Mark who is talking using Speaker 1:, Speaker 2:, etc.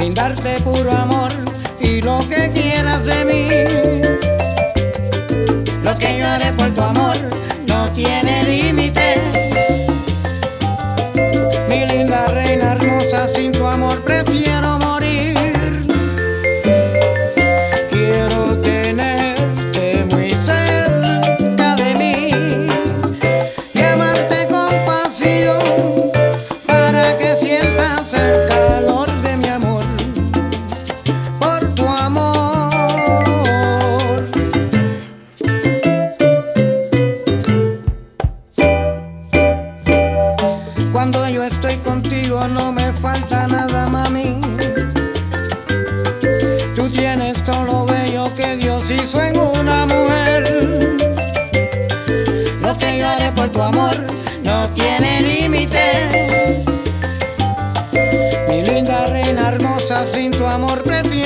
Speaker 1: brindarte puro amor y lo que quieras de mí. Lo que yo haré por tu amor no tiene límite. Mi linda reina hermosa, sin tu amor prefiero morir. Quiero tenerte muy cerca de mí y amarte con pasión para que sientas el calor de mi amor por tu amor. Cuando yo estoy contigo no me falta nada, mami. Tú tienes todo lo bello que Dios hizo en una mujer. Lo que yo haré por tu amor no tiene límite. Mi linda reina hermosa, sin tu amor prefiero